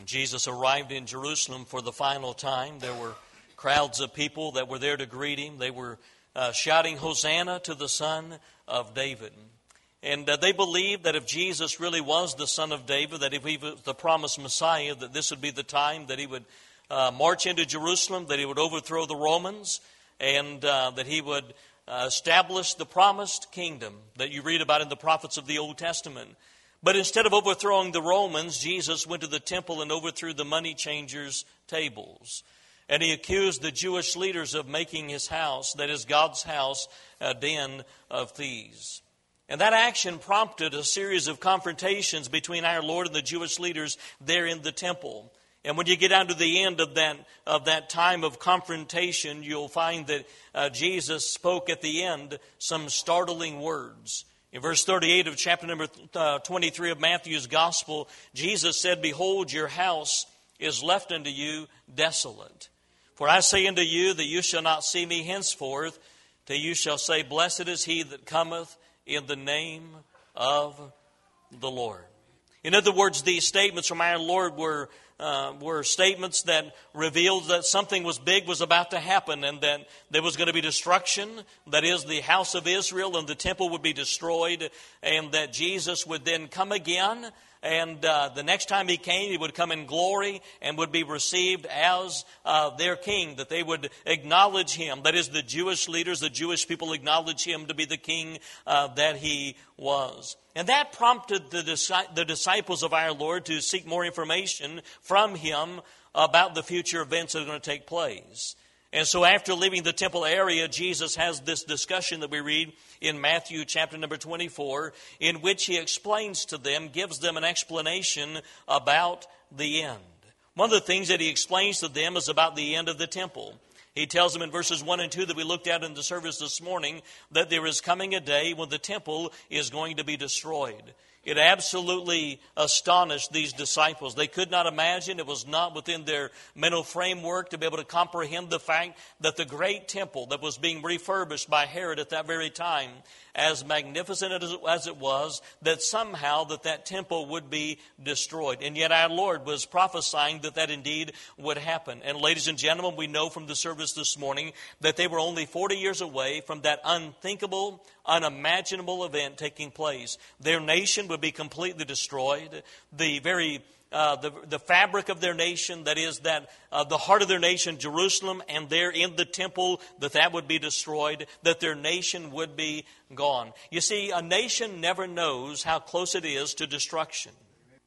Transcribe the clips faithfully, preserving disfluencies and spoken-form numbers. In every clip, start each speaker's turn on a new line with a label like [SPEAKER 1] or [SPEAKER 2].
[SPEAKER 1] When Jesus arrived in Jerusalem for the final time, there were crowds of people that were there to greet him. They were uh, shouting, "Hosanna to the Son of David." And uh, they believed that if Jesus really was the Son of David, that if he was the promised Messiah, that this would be the time that he would uh, march into Jerusalem, that he would overthrow the Romans, and uh, that he would uh, establish the promised kingdom that you read about in the prophets of the Old Testament. But instead of overthrowing the Romans, Jesus went to the temple and overthrew the money changers' tables. And he accused the Jewish leaders of making his house, that is God's house, a den of thieves. And that action prompted a series of confrontations between our Lord and the Jewish leaders there in the temple. And when you get down to the end of that of that time of confrontation, you'll find that uh, Jesus spoke at the end some startling words. In verse thirty-eight of chapter number twenty-three of Matthew's Gospel, Jesus said, "Behold, your house is left unto you desolate. For I say unto you that you shall not see me henceforth, till you shall say, Blessed is he that cometh in the name of the Lord." In other words, these statements from our Lord were uh, were statements that revealed that something was big was about to happen, and that there was going to be destruction. That is, the house of Israel and the temple would be destroyed, and that Jesus would then come again. And uh, the next time he came, he would come in glory and would be received as uh, their king, that they would acknowledge him. That is, the Jewish leaders, the Jewish people acknowledge him to be the king uh, that he was. And that prompted the, dis- the disciples of our Lord to seek more information from him about the future events that are going to take place. And so after leaving the temple area, Jesus has this discussion that we read in Matthew chapter number twenty-four, in which he explains to them, gives them an explanation about the end. One of the things that he explains to them is about the end of the temple. He tells them in verses one and two that we looked at in the service this morning that there is coming a day when the temple is going to be destroyed. It absolutely astonished these disciples. They could not imagine, it was not within their mental framework to be able to comprehend the fact that the great temple that was being refurbished by Herod at that very time, as magnificent as it was, that somehow that that temple would be destroyed. And yet our Lord was prophesying that that indeed would happen. And ladies and gentlemen, we know from the service this morning that they were only forty years away from that unthinkable, unimaginable event taking place. Their nation would be completely destroyed. The very Uh, the, the fabric of their nation, that is, that uh, the heart of their nation, Jerusalem, and there in the temple, that that would be destroyed, that their nation would be gone. You see, a nation never knows how close it is to destruction.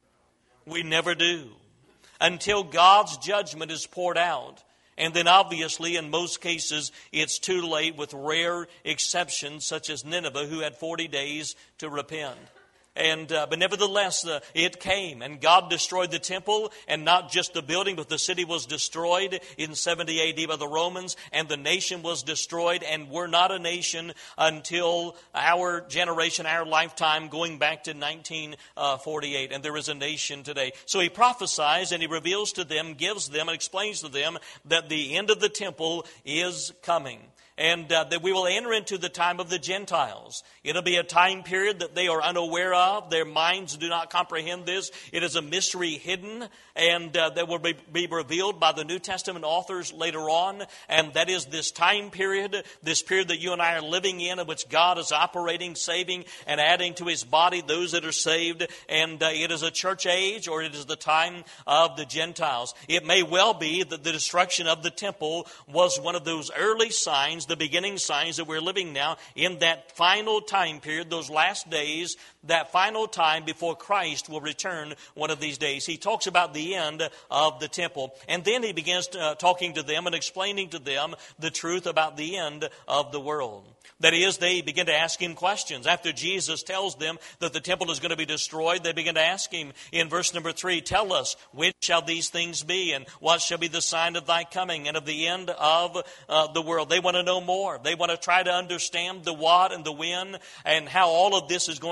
[SPEAKER 1] We never do. Until God's judgment is poured out. And then obviously, in most cases, it's too late, with rare exceptions, such as Nineveh, who had forty days to repent. And uh, but nevertheless, uh, it came, and God destroyed the temple, and not just the building, but the city was destroyed in seventy A D by the Romans, and the nation was destroyed, and we're not a nation until our generation, our lifetime, going back to nineteen forty-eight, and there is a nation today. So he prophesies, and he reveals to them, gives them, and explains to them that the end of the temple is coming. And uh, that we will enter into the time of the Gentiles. It'll be a time period that they are unaware of. Their minds do not comprehend this. It is a mystery hidden, and uh, that will be, be revealed by the New Testament authors later on. And that is this time period, this period that you and I are living in, in which God is operating, saving, and adding to his body those that are saved. And uh, it is a church age, or it is the time of the Gentiles. It may well be that the destruction of the temple was one of those early signs, the beginning signs that we're living now in that final time period, those last days, that final time before Christ will return one of these days. He talks about the end of the temple. And then he begins to, uh, talking to them and explaining to them the truth about the end of the world. That is, they begin to ask him questions. After Jesus tells them that the temple is going to be destroyed, they begin to ask him in verse number three, tell us, when shall these things be, and what shall be the sign of thy coming and of the end of uh, the world? They want to know more. They want to try to understand the what and the when, and how all of this is going to take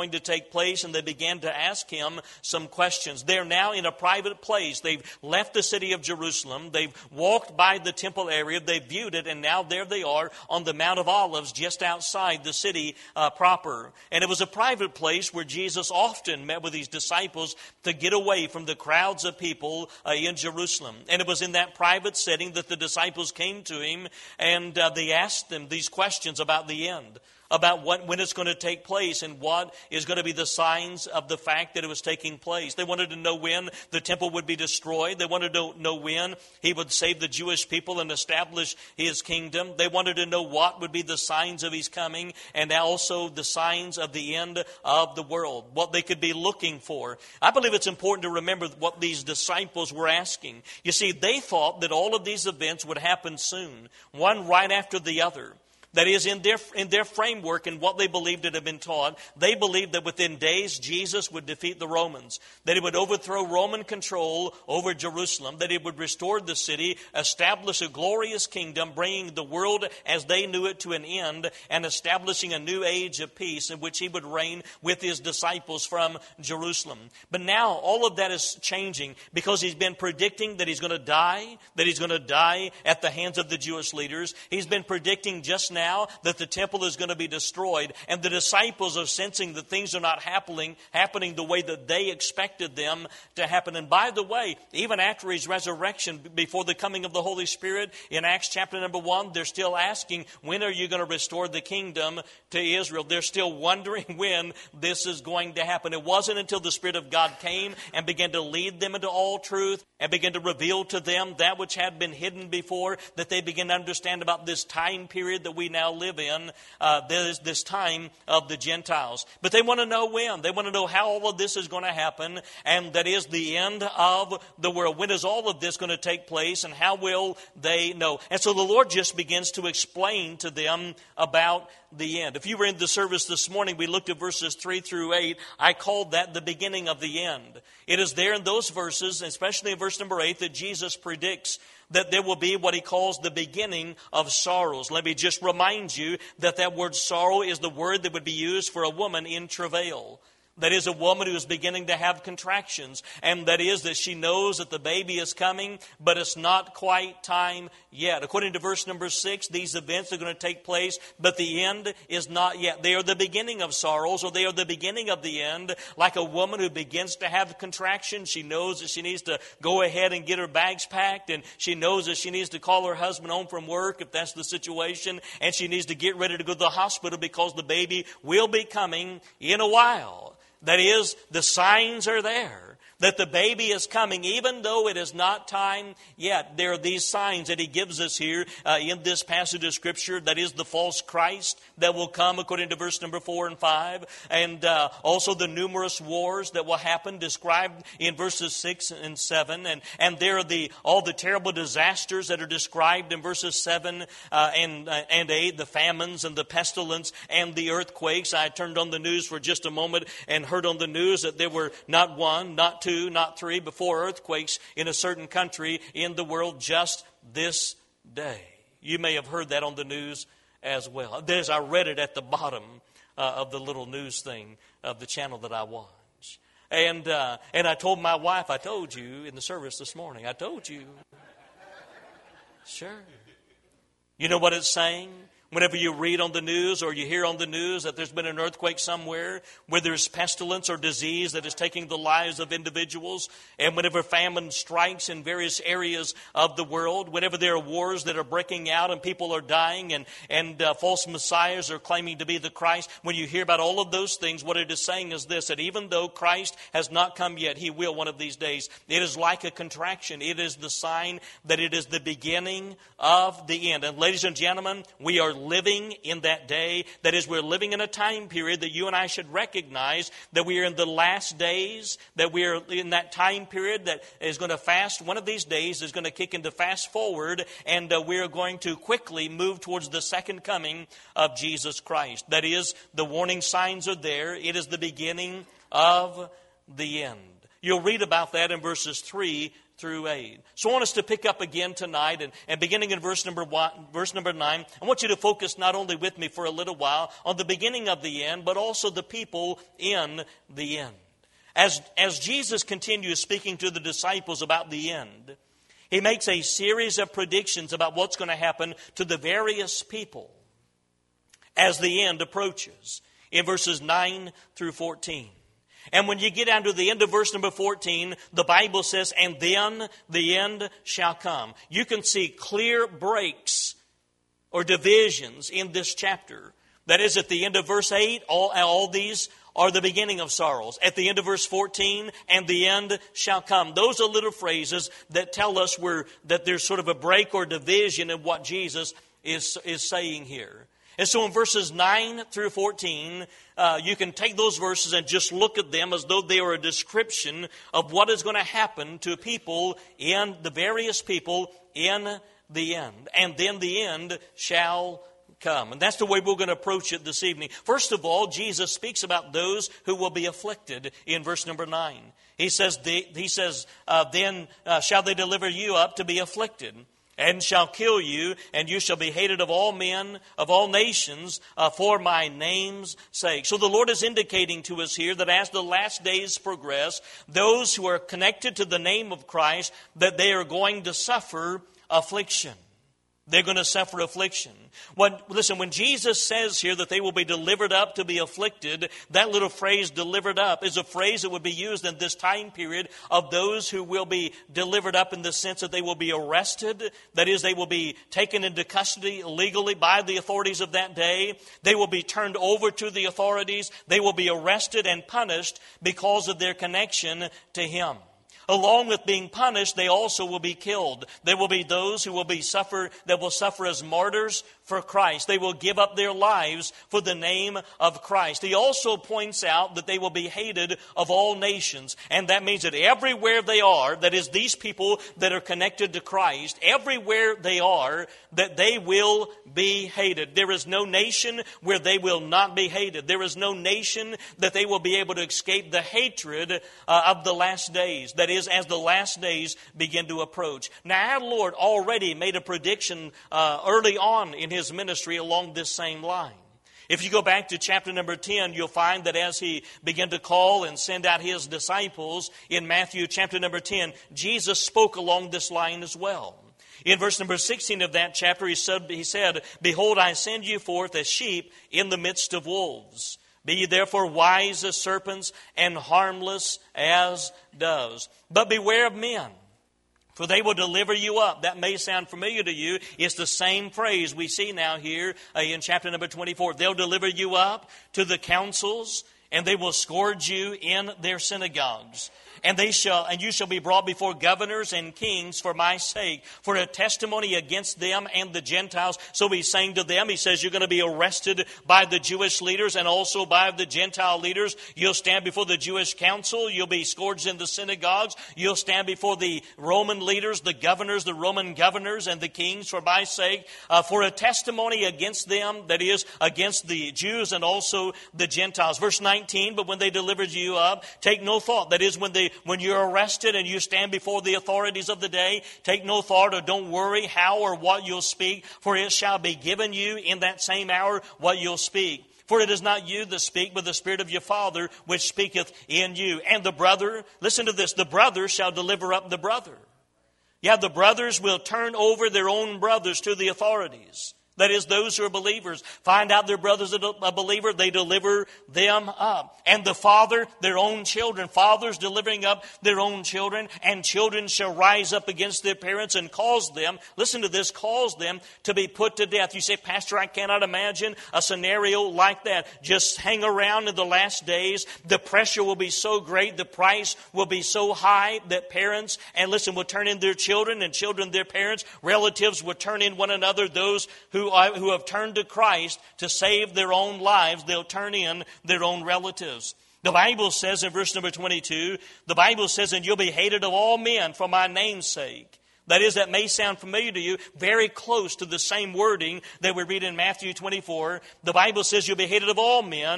[SPEAKER 1] take place, and they began to ask him some questions. They're now in a private place. They've left the city of Jerusalem. They've walked by the temple area. They've viewed it, and now there they are on the Mount of Olives just outside the city uh, proper. And it was a private place where Jesus often met with his disciples to get away from the crowds of people uh, in Jerusalem. And it was in that private setting that the disciples came to him, and uh, they asked them these questions about the end, about what, when it's going to take place and what is going to be the signs of the fact that it was taking place. They wanted to know when the temple would be destroyed. They wanted to know when he would save the Jewish people and establish his kingdom. They wanted to know what would be the signs of his coming, and also the signs of the end of the world, what they could be looking for. I believe it's important to remember what these disciples were asking. You see, they thought that all of these events would happen soon, one right after the other. That is, in their in their framework and what they believed had been taught, they believed that within days Jesus would defeat the Romans, that he would overthrow Roman control over Jerusalem, that he would restore the city, establish a glorious kingdom, bringing the world as they knew it to an end, and establishing a new age of peace in which he would reign with his disciples from Jerusalem. But now all of that is changing because he's been predicting that he's going to die, that he's going to die at the hands of the Jewish leaders. He's been predicting just now Now that the temple is going to be destroyed, and the disciples are sensing that things are not happening happening the way that they expected them to happen. And by the way, even after his resurrection, before the coming of the Holy Spirit, in Acts chapter number one, they're still asking, when are you going to restore the kingdom to Israel? They're still wondering when this is going to happen. It wasn't until the Spirit of God came and began to lead them into all truth and began to reveal to them that which had been hidden before, that they began to understand about this time period that we now live in, uh, this, this time of the Gentiles. But they want to know when. They want to know how all of this is going to happen, and that is the end of the world. When is all of this going to take place, and how will they know? And so the Lord just begins to explain to them about the end. If you were in the service this morning, we looked at verses three through eight. I called that the beginning of the end. It is there in those verses, especially in verse number eight, that Jesus predicts that there will be what he calls the beginning of sorrows. Let me just remind you that that word sorrow is the word that would be used for a woman in travail. That is, a woman who is beginning to have contractions. And that is that she knows that the baby is coming, but it's not quite time yet. According to verse number six, these events are going to take place, but the end is not yet. They are the beginning of sorrows, or they are the beginning of the end. Like a woman who begins to have contractions, she knows that she needs to go ahead and get her bags packed, and she knows that she needs to call her husband home from work if that's the situation, and she needs to get ready to go to the hospital because the baby will be coming in a while. That is, the signs are there that the baby is coming, even though it is not time yet. There are these signs that he gives us here uh, in this passage of Scripture. That is the false Christ that will come, according to verse number four and five. And uh, also the numerous wars that will happen, described in verses six and seven. And, and there are the all the terrible disasters that are described in verses seven uh, and, uh, and eight. The famines and the pestilence and the earthquakes. I turned on the news for just a moment and heard on the news that there were not one, not two, not three, but four earthquakes in a certain country in the world just this day. You may have heard that on the news as well. There's, I read it at the bottom uh, of the little news thing of the channel that I watch. And, uh, and I told my wife, I told you in the service this morning, I told you. Sure. You know what it's saying? Whenever you read on the news or you hear on the news that there's been an earthquake somewhere, where there's pestilence or disease that is taking the lives of individuals, and whenever famine strikes in various areas of the world, whenever there are wars that are breaking out and people are dying and, and uh, false messiahs are claiming to be the Christ, when you hear about all of those things, what it is saying is this, that even though Christ has not come yet, he will one of these days. It is like a contraction. It is the sign that it is the beginning of the end. And ladies and gentlemen, we are living in that day. That is, we're living in a time period that you and I should recognize that we are in the last days, that we are in that time period that is going to fast. One of these days is going to kick into fast forward, and uh, we are going to quickly move towards the second coming of Jesus Christ. That is, the warning signs are there. It is the beginning of the end. You'll read about that in verses three through eight. So I want us to pick up again tonight, and, and beginning in verse number one, verse number nine, I want you to focus not only with me for a little while on the beginning of the end, but also the people in the end. As, as Jesus continues speaking to the disciples about the end, he makes a series of predictions about what's going to happen to the various people as the end approaches in verses nine through fourteen. And when you get down to the end of verse number fourteen, the Bible says, and then the end shall come. You can see clear breaks or divisions in this chapter. That is, at the end of verse eight, all, all these are the beginning of sorrows. At the end of verse fourteen, and the end shall come. Those are little phrases that tell us where, that there's sort of a break or division in what Jesus is, is saying here. And so in verses nine through fourteen, uh, you can take those verses and just look at them as though they are a description of what is going to happen to people in the various people in the end. And then the end shall come. And that's the way we're going to approach it this evening. First of all, Jesus speaks about those who will be afflicted in verse number nine. He says, the, he says uh, then uh, shall they deliver you up to be afflicted, and shall kill you, and you shall be hated of all men, of all nations, uh, for my name's sake. So the Lord is indicating to us here that as the last days progress, those who are connected to the name of Christ, that they are going to suffer affliction. They're going to suffer affliction. When, listen, when Jesus says here that they will be delivered up to be afflicted, that little phrase, delivered up, is a phrase that would be used in this time period of those who will be delivered up in the sense that they will be arrested. That is, they will be taken into custody legally by the authorities of that day. They will be turned over to the authorities. They will be arrested and punished because of their connection to Him. Along with being punished, they also will be killed. There will be those who will be suffer that will suffer as martyrs for Christ. They will give up their lives for the name of Christ. He also points out that they will be hated of all nations. And that means that everywhere they are, that is, these people that are connected to Christ, everywhere they are, that they will be hated. There is no nation where they will not be hated. There is no nation that they will be able to escape the hatred uh, of the last days. That is, as the last days begin to approach. Now, our Lord already made a prediction uh, early on in His ministry along this same line. If you go back to chapter number ten, you'll find that as He began to call and send out His disciples in Matthew chapter number ten, Jesus spoke along this line as well. In verse number sixteen of that chapter, he said, he said, "Behold, I send you forth as sheep in the midst of wolves. Be ye therefore wise as serpents and harmless as doves. But beware of men, for they will deliver you up." That may sound familiar to you. It's the same phrase we see now here uh, in chapter number twenty-four. They'll deliver you up to the councils, and they will scourge you in their synagogues. And they shall, and you shall be brought before governors and kings for my sake, for a testimony against them and the Gentiles. So he's saying to them, he says, you're going to be arrested by the Jewish leaders and also by the Gentile leaders. You'll stand before the Jewish council. You'll be scourged in the synagogues. You'll stand before the Roman leaders, the governors, the Roman governors, and the kings for my sake, uh, for a testimony against them, that is, against the Jews and also the Gentiles. Verse nineteen, but when they delivered you up, take no thought. That is, when they When you're arrested and you stand before the authorities of the day, take no thought or don't worry how or what you'll speak, for it shall be given you in that same hour what you'll speak. For it is not you that speak, but the Spirit of your Father which speaketh in you. And the brother, listen to this, the brother shall deliver up the brother. Yeah, the brothers will turn over their own brothers to the authorities. That is, those who are believers find out their brother's a believer, they deliver them up. And the father, their own children. Fathers delivering up their own children. And children shall rise up against their parents and cause them, listen to this, cause them to be put to death. You say, Pastor, I cannot imagine a scenario like that. Just hang around in the last days. The pressure will be so great, the price will be so high that parents, and listen, will turn in their children and children their parents. Relatives will turn in one another. Those who who have turned to Christ to save their own lives, they'll turn in their own relatives. The Bible says in verse number twenty-two, the Bible says, and you'll be hated of all men for my name's sake. That is, that may sound familiar to you, very close to the same wording that we read in Matthew twenty-four. The Bible says you'll be hated of all men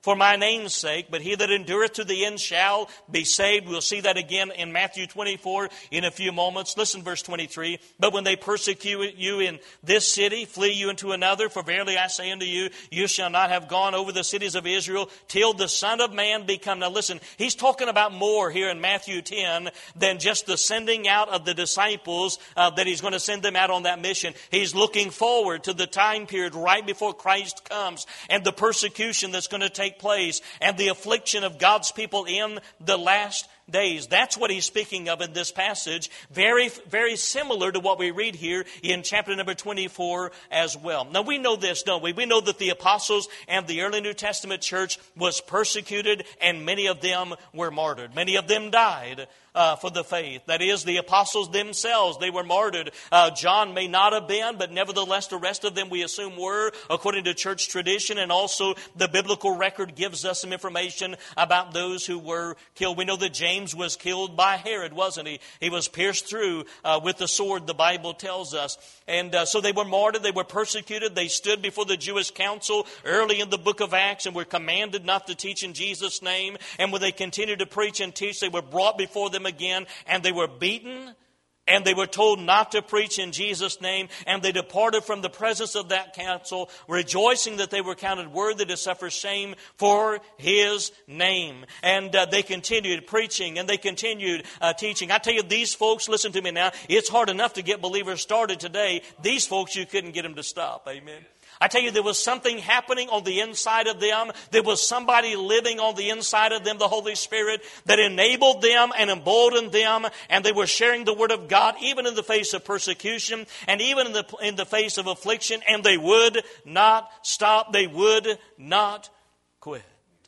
[SPEAKER 1] for my name's sake, but he that endureth to the end shall be saved. We'll see that again in Matthew twenty-four in a few moments. Listen, verse twenty-three. But when they persecute you in this city, flee you into another. For verily I say unto you, you shall not have gone over the cities of Israel till the Son of Man be come. Now listen, he's talking about more here in Matthew ten than just the sending out of the disciples, uh, that he's going to send them out on that mission. He's looking forward to the time period right before Christ comes and the persecution that's going to take place and the affliction of God's people in the last days. That's what he's speaking of in this passage. Very, very similar to what we read here in chapter number twenty-four as well. Now we know this, don't we? We know that the apostles and the early New Testament church was persecuted and many of them were martyred. Many of them died Uh, for the faith. That is, the apostles themselves, they were martyred. Uh, John may not have been, but nevertheless the rest of them we assume were, according to church tradition, and also the biblical record gives us some information about those who were killed. We know that James was killed by Herod, wasn't he? He was pierced through uh, with the sword, the Bible tells us. And uh, so they were martyred, they were persecuted, they stood before the Jewish council early in the book of Acts and were commanded not to teach in Jesus' name. And when they continued to preach and teach, they were brought before them again, and they were beaten, and they were told not to preach in Jesus' name, and they departed from the presence of that council, rejoicing that they were counted worthy to suffer shame for His name. And uh, they continued preaching, and they continued uh, teaching. I tell you, these folks, listen to me now, it's hard enough to get believers started today. These folks, you couldn't get them to stop. Amen. I tell you, there was something happening on the inside of them. There was somebody living on the inside of them, the Holy Spirit, that enabled them and emboldened them. And they were sharing the Word of God, even in the face of persecution and even in the, in the face of affliction. And they would not stop. They would not quit.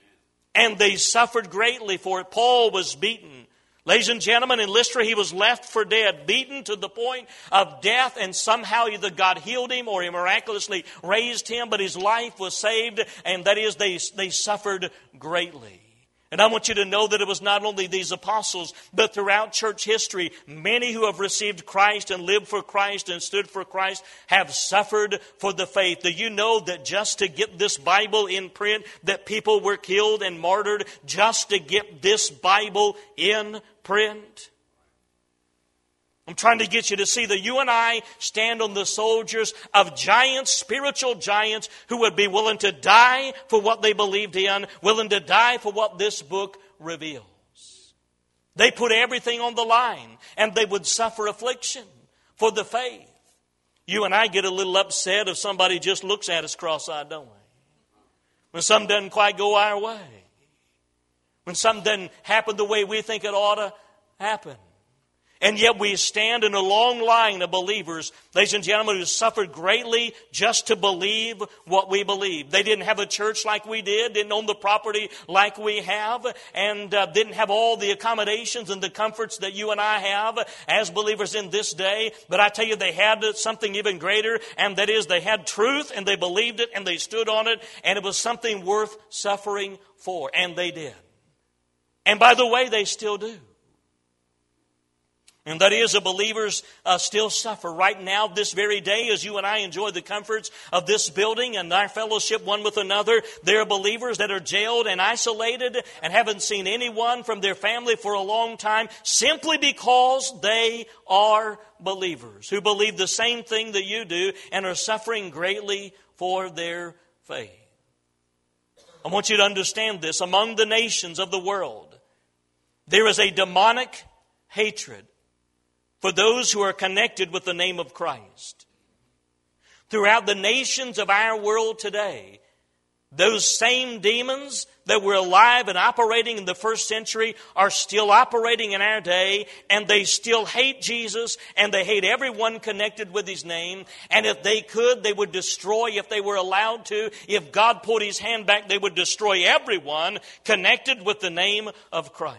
[SPEAKER 1] And they suffered greatly for it. Paul was beaten. Ladies and gentlemen, in Lystra, he was left for dead, beaten to the point of death, and somehow either God healed him or He miraculously raised him, but his life was saved, and that is, they, they suffered greatly. And I want you to know that it was not only these apostles, but throughout church history, many who have received Christ and lived for Christ and stood for Christ have suffered for the faith. Do you know that just to get this Bible in print, that people were killed and martyred just to get this Bible in print? I'm trying to get you to see that you and I stand on the soldiers of giants, spiritual giants, who would be willing to die for what they believed in, willing to die for what this book reveals. They put everything on the line, and they would suffer affliction for the faith. You and I get a little upset if somebody just looks at us cross-eyed, don't we? When something doesn't quite go our way. When something doesn't happen the way we think it ought to happen. And yet we stand in a long line of believers, ladies and gentlemen, who suffered greatly just to believe what we believe. They didn't have a church like we did, didn't own the property like we have, and uh, didn't have all the accommodations and the comforts that you and I have as believers in this day. But I tell you, they had something even greater, and that is they had truth, and they believed it, and they stood on it, and it was something worth suffering for, and they did. And by the way, they still do. And that is, the believers uh, still suffer right now, this very day, as you and I enjoy the comforts of this building and our fellowship one with another. There are believers that are jailed and isolated and haven't seen anyone from their family for a long time, simply because they are believers who believe the same thing that you do and are suffering greatly for their faith. I want you to understand this. Among the nations of the world, there is a demonic hatred for those who are connected with the name of Christ. Throughout the nations of our world today, those same demons that were alive and operating in the first century are still operating in our day, and they still hate Jesus, and they hate everyone connected with His name. And if they could, they would destroy, if they were allowed to, if God put His hand back, they would destroy everyone connected with the name of Christ.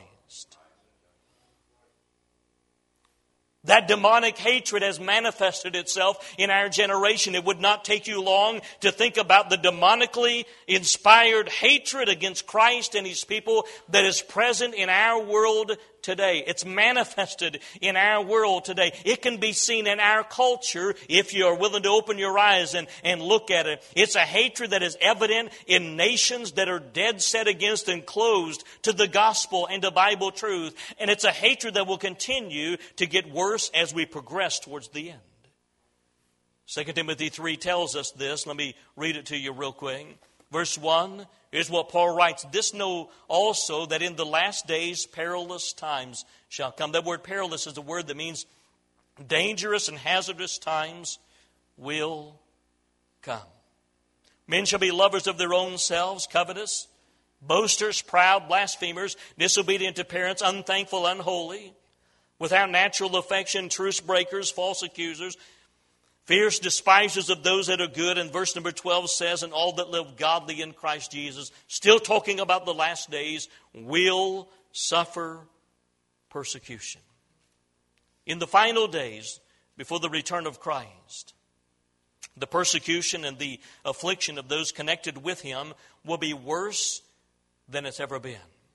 [SPEAKER 1] That demonic hatred has manifested itself in our generation. It would not take you long to think about the demonically inspired hatred against Christ and His people that is present in our world today. It's manifested in our world today. It can be seen in our culture if you are willing to open your eyes and, and look at it. It's a hatred that is evident in nations that are dead set against and closed to the gospel and to Bible truth. And it's a hatred that will continue to get worse as we progress towards the end. Second Timothy three tells us this. Let me read it to you real quick. Verse one is what Paul writes. This know also that in the last days perilous times shall come. That word perilous is a word that means dangerous and hazardous times will come. Men shall be lovers of their own selves, covetous, boasters, proud, blasphemers, disobedient to parents, unthankful, unholy, without natural affection, truce breakers, false accusers, fierce despisers of those that are good. And verse number twelve says, and all that live godly in Christ Jesus, still talking about the last days, will suffer persecution. In the final days, before the return of Christ, the persecution and the affliction of those connected with Him will be worse than it's ever been.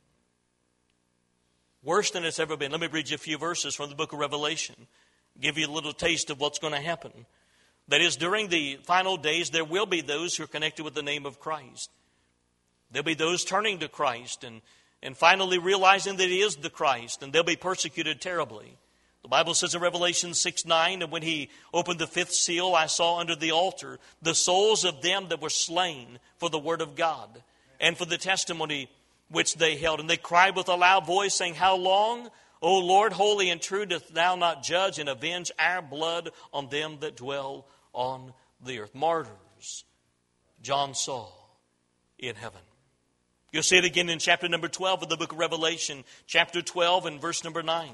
[SPEAKER 1] Worse than it's ever been. Let me read you a few verses from the book of Revelation. Give you a little taste of what's going to happen. That is, during the final days, there will be those who are connected with the name of Christ. There'll be those turning to Christ and, and finally realizing that He is the Christ, and they'll be persecuted terribly. The Bible says in Revelation six nine, and when He opened the fifth seal, I saw under the altar the souls of them that were slain for the word of God and for the testimony which they held. And they cried with a loud voice, saying, how long, O Lord, holy and true, dost Thou not judge and avenge our blood on them that dwell on the earth? Martyrs John saw in heaven. You'll see it again in chapter number twelve of the book of Revelation, chapter twelve and verse number nine.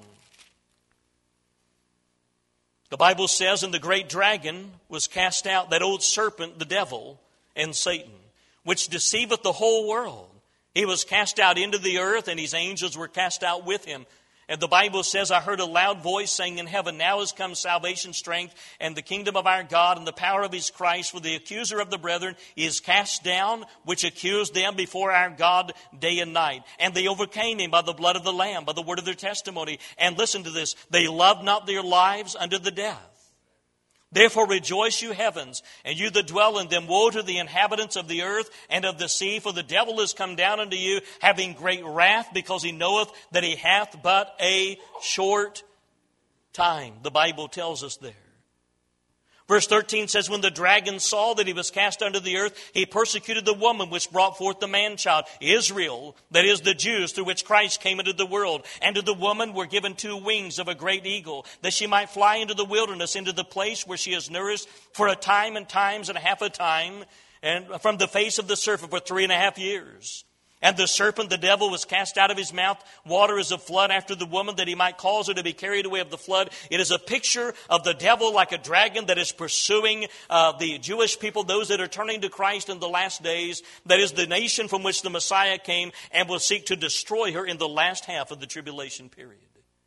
[SPEAKER 1] The Bible says, and the great dragon was cast out, that old serpent, the devil, and Satan, which deceiveth the whole world. He was cast out into the earth, and his angels were cast out with him. And the Bible says, I heard a loud voice saying in heaven, now is come salvation, strength, and the kingdom of our God, and the power of His Christ. For the accuser of the brethren is cast down, which accused them before our God day and night. And they overcame Him by the blood of the Lamb, by the word of their testimony. And listen to this, they loved not their lives unto the death. Therefore rejoice, you heavens, and you that dwell in them. Woe to the inhabitants of the earth and of the sea, for the devil is come down unto you, having great wrath, because he knoweth that he hath but a short time. The Bible tells us there. Verse thirteen says, when the dragon saw that he was cast under the earth, he persecuted the woman which brought forth the man-child, Israel, that is the Jews, through which Christ came into the world. And to the woman were given two wings of a great eagle, that she might fly into the wilderness, into the place where she is nourished for a time and times and a half a time, and from the face of the serpent for three and a half years. And the serpent, the devil, was cast out of his mouth, water as a flood after the woman, that he might cause her to be carried away of the flood. It is a picture of the devil like a dragon that is pursuing uh, the Jewish people, those that are turning to Christ in the last days. That is the nation from which the Messiah came, and will seek to destroy her in the last half of the tribulation period.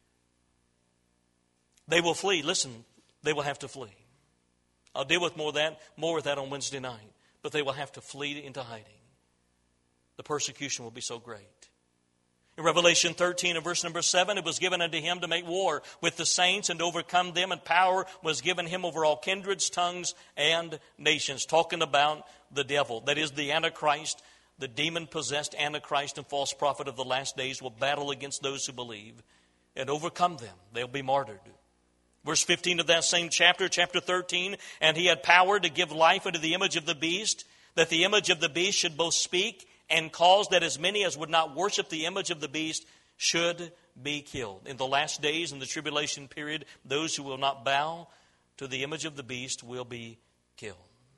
[SPEAKER 1] They will flee. Listen, they will have to flee. I'll deal with more of that, more with that on Wednesday night. But they will have to flee into hiding. The persecution will be so great. In Revelation thirteen and verse number seven, it was given unto him to make war with the saints and to overcome them, and power was given him over all kindreds, tongues, and nations. Talking about the devil, that is the Antichrist, the demon-possessed Antichrist and false prophet of the last days, will battle against those who believe and overcome them. They'll be martyred. Verse fifteen of that same chapter, chapter thirteen, and he had power to give life unto the image of the beast, that the image of the beast should both speak and cause that as many as would not worship the image of the beast should be killed. In the last days, in the tribulation period, those who will not bow to the image of the beast will be killed.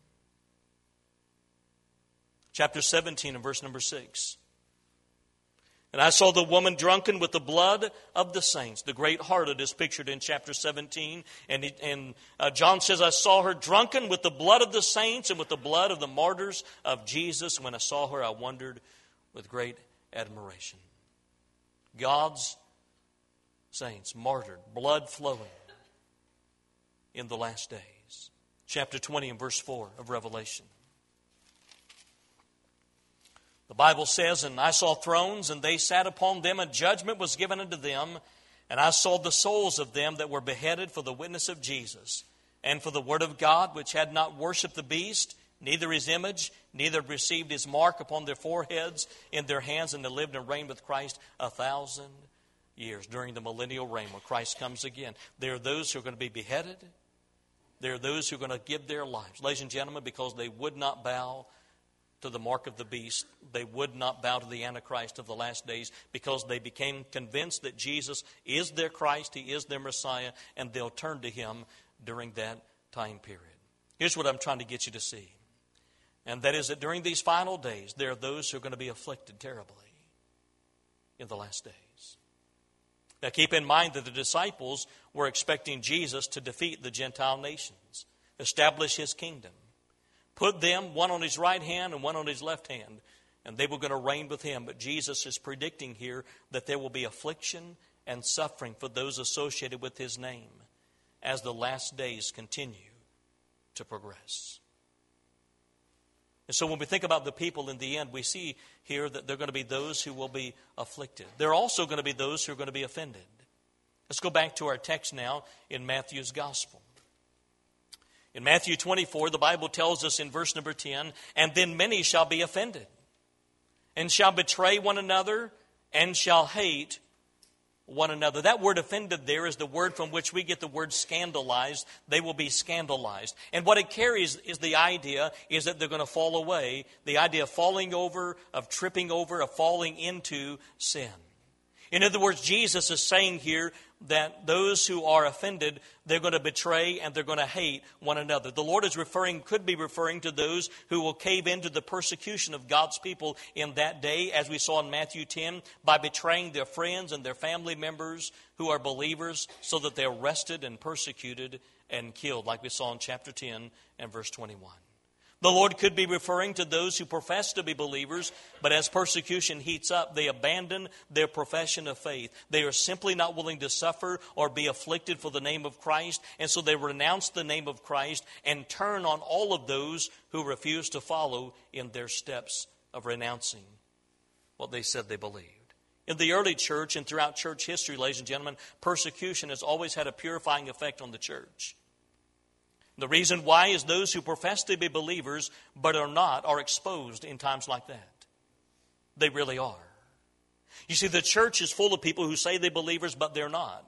[SPEAKER 1] Chapter seventeen and verse number six. And I saw the woman drunken with the blood of the saints. The great harlot is pictured in chapter seventeen. And, it, and uh, John says, I saw her drunken with the blood of the saints and with the blood of the martyrs of Jesus. When I saw her, I wondered with great admiration. God's saints martyred, blood flowing in the last days. Chapter twenty and verse four of Revelation. The Bible says, and I saw thrones, and they sat upon them, and judgment was given unto them. And I saw the souls of them that were beheaded for the witness of Jesus, and for the word of God, which had not worshipped the beast, neither his image, neither received his mark upon their foreheads, in their hands, and they lived and reigned with Christ a thousand years during the millennial reign when Christ comes again. There are those who are going to be beheaded. There are those who are going to give their lives, ladies and gentlemen, because they would not bow to the mark of the beast. They would not bow to the Antichrist of the last days, because they became convinced that Jesus is their Christ, He is their Messiah, and they'll turn to Him during that time period. Here's what I'm trying to get you to see. And that is that during these final days, there are those who are going to be afflicted terribly in the last days. Now keep in mind that the disciples were expecting Jesus to defeat the Gentile nations, establish His kingdom, put them, one on His right hand and one on His left hand, and they were going to reign with Him. But Jesus is predicting here that there will be affliction and suffering for those associated with His name as the last days continue to progress. And so when we think about the people in the end, we see here that there are going to be those who will be afflicted. There are also going to be those who are going to be offended. Let's go back to our text now in Matthew's Gospel. In Matthew twenty-four, the Bible tells us in verse number ten, and then many shall be offended, and shall betray one another, and shall hate one another. That word offended there is the word from which we get the word scandalized. They will be scandalized. And what it carries is the idea is that they're going to fall away. The idea of falling over, of tripping over, of falling into sin. In other words, Jesus is saying here that those who are offended, they're going to betray and they're going to hate one another. The Lord is referring, could be referring to those who will cave into the persecution of God's people in that day, as we saw in Matthew ten, by betraying their friends and their family members who are believers, so that they're arrested and persecuted and killed, like we saw in chapter ten and verse twenty-one. The Lord could be referring to those who profess to be believers, but as persecution heats up, they abandon their profession of faith. They are simply not willing to suffer or be afflicted for the name of Christ, and so they renounce the name of Christ and turn on all of those who refuse to follow in their steps of renouncing what they said they believed. In the early church and throughout church history, ladies and gentlemen, persecution has always had a purifying effect on the church. The reason why is those who profess to be believers but are not are exposed in times like that. They really are. You see, the church is full of people who say they're believers but they're not.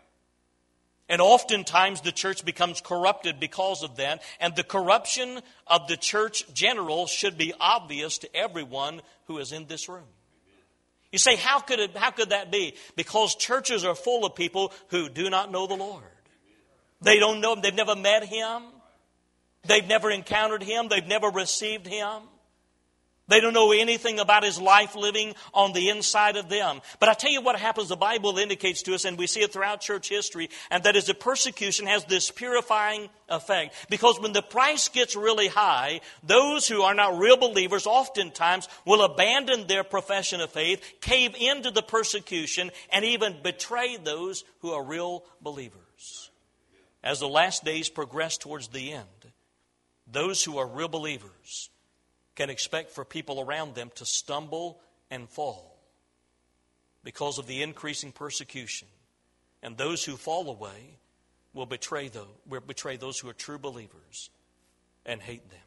[SPEAKER 1] And oftentimes the church becomes corrupted because of that. And the corruption of the church general should be obvious to everyone who is in this room. You say, how could it, how could that be? Because churches are full of people who do not know the Lord. They don't know Him. They've never met Him. They've never encountered Him. They've never received Him. They don't know anything about His life living on the inside of them. But I tell you what happens, the Bible indicates to us, and we see it throughout church history, and that is that persecution has this purifying effect. Because when the price gets really high, those who are not real believers oftentimes will abandon their profession of faith, cave into the persecution, and even betray those who are real believers. As the last days progress towards the end, those who are real believers can expect for people around them to stumble and fall because of the increasing persecution. And those who fall away will betray those, will betray those who are true believers and hate them.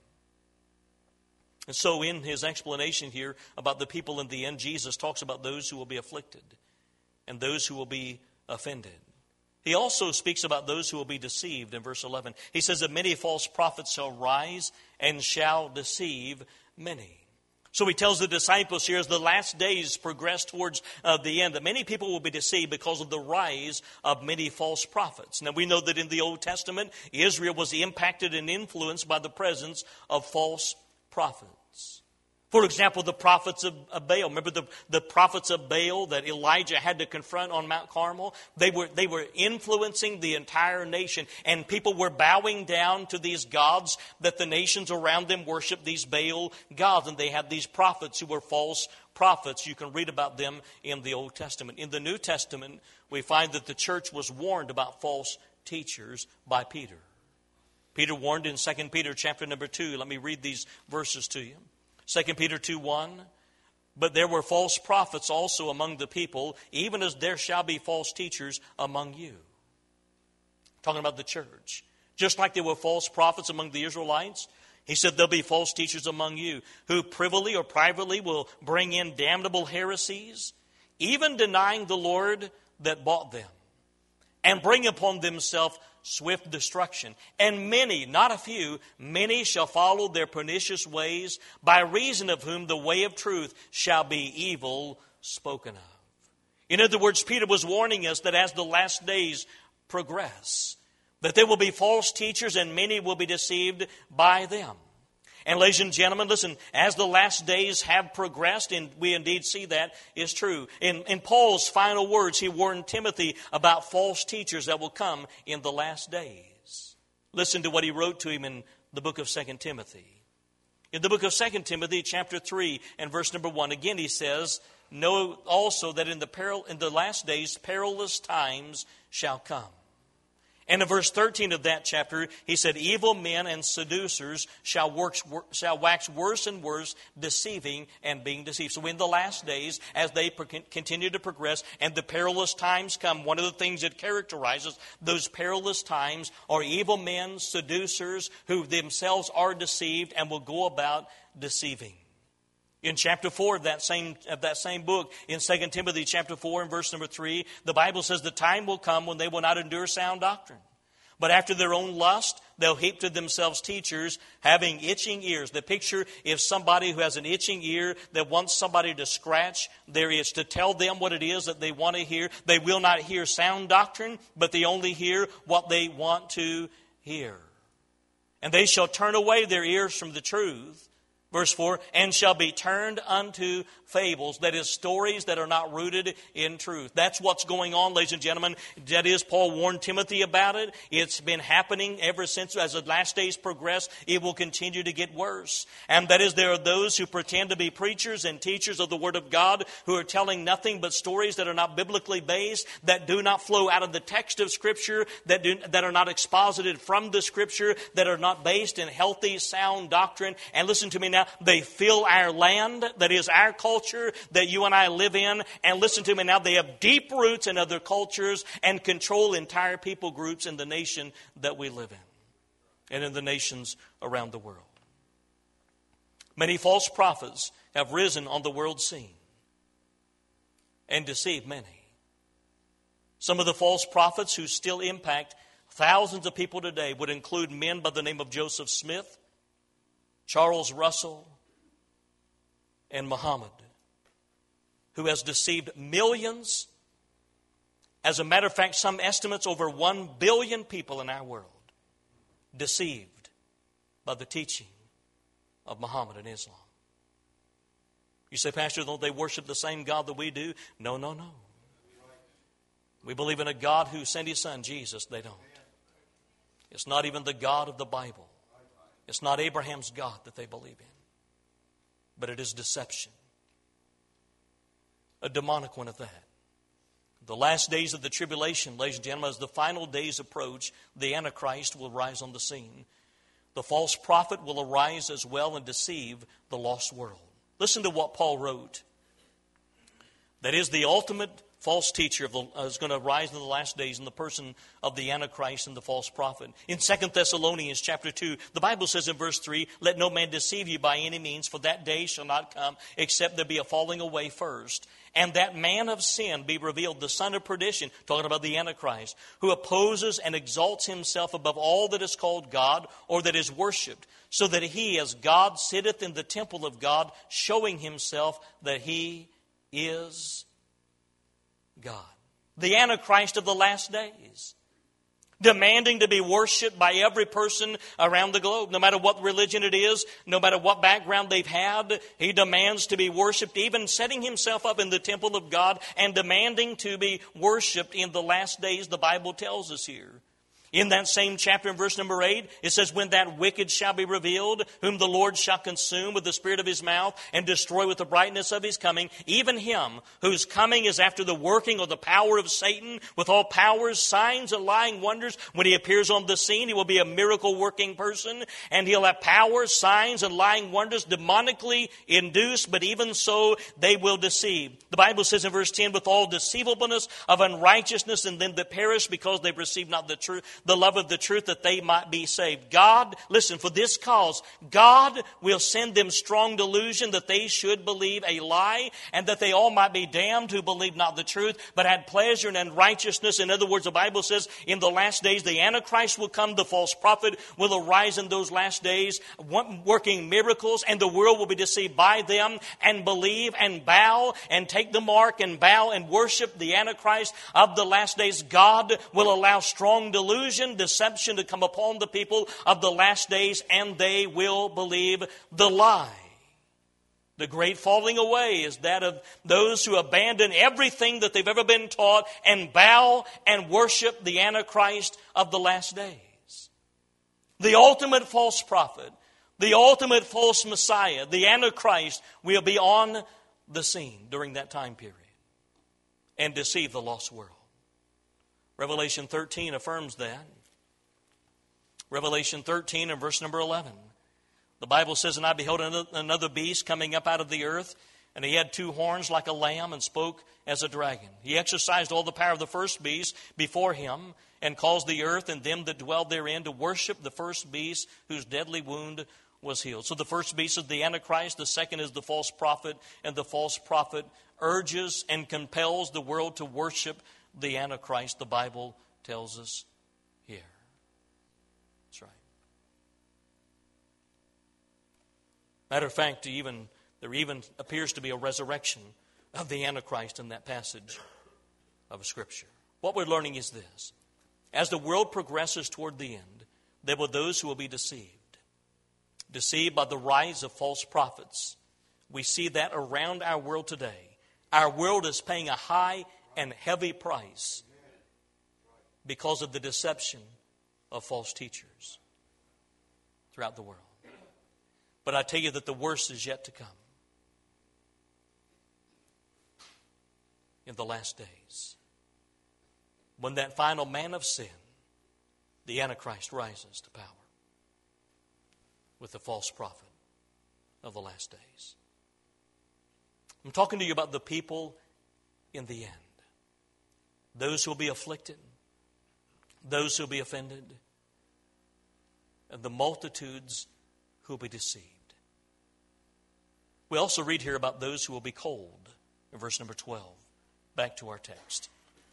[SPEAKER 1] And so in His explanation here about the people in the end, Jesus talks about those who will be afflicted and those who will be offended. He also speaks about those who will be deceived in verse eleven. He says that many false prophets shall rise and shall deceive many. So He tells the disciples here as the last days progress towards uh, the end that many people will be deceived because of the rise of many false prophets. Now we know that in the Old Testament, Israel was impacted and influenced by the presence of false prophets. For example, the prophets of, of Baal. Remember the, the prophets of Baal that Elijah had to confront on Mount Carmel? They were, they were influencing the entire nation. And people were bowing down to these gods that the nations around them worshiped, these Baal gods. And they had these prophets who were false prophets. You can read about them in the Old Testament. In the New Testament, we find that the church was warned about false teachers by Peter. Peter warned in Second Peter chapter number two. Let me read these verses to you. Second Peter two one, But there were false prophets also among the people, even as there shall be false teachers among you. Talking about the church. Just like there were false prophets among the Israelites, he said there'll be false teachers among you who privily or privately will bring in damnable heresies, even denying the Lord that bought them, and bring upon themselves swift destruction. And many, not a few, many shall follow their pernicious ways, by reason of whom the way of truth shall be evil spoken of. In other words, Peter was warning us that as the last days progress, that there will be false teachers and many will be deceived by them. And ladies and gentlemen, listen, as the last days have progressed, and we indeed see that is true. In, in Paul's final words, he warned Timothy about false teachers that will come in the last days. Listen to what he wrote to him in the book of Second Timothy. In the book of Second Timothy, chapter three and verse number one, again he says, know also that in the peril, in the last days perilous times shall come. And in verse thirteen of that chapter, he said, evil men and seducers shall, work, shall wax worse and worse, deceiving and being deceived. So in the last days, as they continue to progress and the perilous times come, one of the things that characterizes those perilous times are evil men, seducers, who themselves are deceived and will go about deceiving. In chapter four of that same of that same book, in Second Timothy chapter four and verse number three, the Bible says the time will come when they will not endure sound doctrine. But after their own lust, they'll heap to themselves teachers having itching ears. The picture is somebody who has an itching ear that wants somebody to scratch their ears, to tell them what it is that they want to hear. They will not hear sound doctrine, but they only hear what they want to hear. And they shall turn away their ears from the truth. Verse four, and shall be turned unto fables, that is, stories that are not rooted in truth. That's what's going on, ladies and gentlemen. That is, Paul warned Timothy about it. It's been happening ever since, as the last days progress, it will continue to get worse. And that is, there are those who pretend to be preachers and teachers of the Word of God who are telling nothing but stories that are not biblically based, that do not flow out of the text of Scripture, that, do, that are not exposited from the Scripture, that are not based in healthy, sound doctrine. And listen to me now. They fill our land, that is our culture that you and I live in. And listen to me now, they have deep roots in other cultures and control entire people groups in the nation that we live in and in the nations around the world. Many false prophets have risen on the world scene and deceived many. Some of the false prophets who still impact thousands of people today would include men by the name of Joseph Smith, Charles Russell, and Muhammad, who has deceived millions. As a matter of fact, some estimates over one billion people in our world deceived by the teaching of Muhammad and Islam. You say, Pastor, don't they worship the same God that we do? No, no, no. We believe in a God who sent His Son, Jesus. They don't. It's not even the God of the Bible. It's not Abraham's God that they believe in. But it is deception. A demonic one at that. The last days of the tribulation, ladies and gentlemen, as the final days approach, the Antichrist will rise on the scene. The false prophet will arise as well and deceive the lost world. Listen to what Paul wrote. That is, the ultimate false teacher of the, uh, is going to rise in the last days in the person of the Antichrist and the false prophet. In Second Thessalonians chapter two, the Bible says in verse three, let no man deceive you by any means, for that day shall not come, except there be a falling away first. And that man of sin be revealed, the son of perdition, talking about the Antichrist, who opposes and exalts himself above all that is called God or that is worshipped, so that he, as God, sitteth in the temple of God, showing himself that he is God. The Antichrist of the last days, demanding to be worshipped by every person around the globe. No matter what religion it is, no matter what background they've had, he demands to be worshipped, even setting himself up in the temple of God and demanding to be worshipped in the last days, the Bible tells us here. In that same chapter, in verse number eight, it says, when that wicked shall be revealed, whom the Lord shall consume with the spirit of his mouth and destroy with the brightness of his coming, even him whose coming is after the working of the power of Satan, with all powers, signs, and lying wonders. When he appears on the scene, he will be a miracle-working person, and he'll have power, signs, and lying wonders, demonically induced, but even so they will deceive. The Bible says in verse ten, with all deceivableness of unrighteousness in them that perish, because they've received not the truth, the love of the truth, that they might be saved. God, listen, for this cause, God will send them strong delusion that they should believe a lie, and that they all might be damned who believed not the truth, but had pleasure in unrighteousness. In other words, the Bible says in the last days, the Antichrist will come, the false prophet will arise in those last days, working miracles, and the world will be deceived by them and believe and bow and take the mark and bow and worship the Antichrist of the last days. God will allow strong delusion, deception to come upon the people of the last days, and they will believe the lie. The great falling away is that of those who abandon everything that they've ever been taught and bow and worship the Antichrist of the last days. The ultimate false prophet, the ultimate false Messiah, the Antichrist, will be on the scene during that time period and deceive the lost world. Revelation thirteen affirms that. Revelation thirteen and verse number eleven. The Bible says, and I beheld another beast coming up out of the earth, and he had two horns like a lamb and spoke as a dragon. He exercised all the power of the first beast before him, and caused the earth and them that dwell therein to worship the first beast, whose deadly wound was healed. So the first beast is the Antichrist, the second is the false prophet, and the false prophet urges and compels the world to worship the Antichrist, the Bible tells us here. That's right. Matter of fact, even there even appears to be a resurrection of the Antichrist in that passage of Scripture. What we're learning is this. As the world progresses toward the end, there will those who will be deceived. Deceived by the rise of false prophets. We see that around our world today. Our world is paying a high and heavy price because of the deception of false teachers throughout the world. But I tell you that the worst is yet to come in the last days. When that final man of sin, the Antichrist, rises to power with the false prophet of the last days. I'm talking to you about the people in the end. Those who will be afflicted, those who will be offended, and the multitudes who will be deceived. We also read here about those who will be cold in verse number twelve. Back to our text.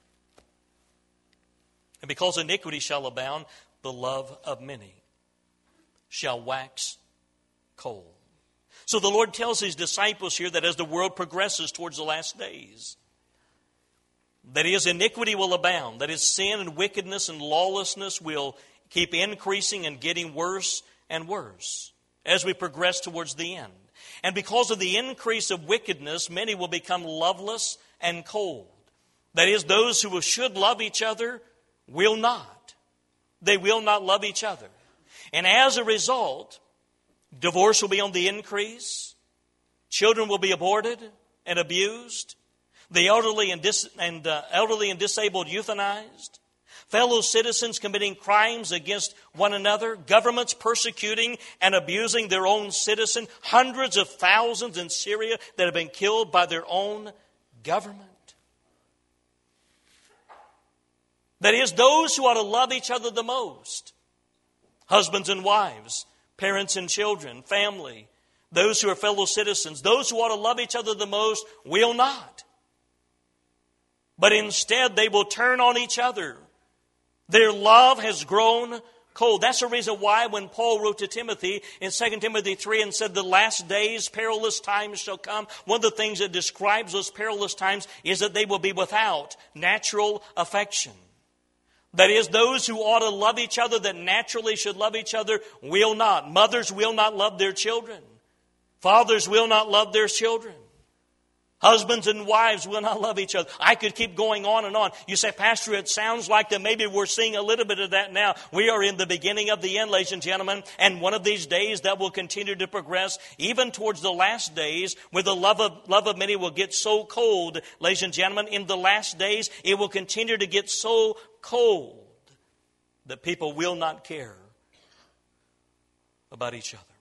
[SPEAKER 1] And because iniquity shall abound, the love of many shall wax cold. So the Lord tells his disciples here that as the world progresses towards the last days, that is, iniquity will abound. That is, sin and wickedness and lawlessness will keep increasing and getting worse and worse as we progress towards the end. And because of the increase of wickedness, many will become loveless and cold. That is, those who should love each other will not. They will not love each other. And as a result, divorce will be on the increase. Children will be aborted and abused. The elderly and, dis- and uh, elderly and disabled euthanized. Fellow citizens committing crimes against one another. Governments persecuting and abusing their own citizen. Hundreds of thousands in Syria that have been killed by their own government. That is, those who ought to love each other the most. Husbands and wives, parents and children, family, those who are fellow citizens, those who ought to love each other the most will not. But instead they will turn on each other. Their love has grown cold. That's the reason why when Paul wrote to Timothy in Second Timothy three and said the last days, perilous times shall come. One of the things that describes those perilous times is that they will be without natural affection. That is, those who ought to love each other, that naturally should love each other, will not. Mothers will not love their children. Fathers will not love their children. Husbands and wives will not love each other. I could keep going on and on. You say, Pastor, it sounds like that maybe we're seeing a little bit of that now. We are in the beginning of the end, ladies and gentlemen, and one of these days that will continue to progress, even towards the last days, where the love of, love of many will get so cold, ladies and gentlemen. In the last days, it will continue to get so cold that people will not care about each other.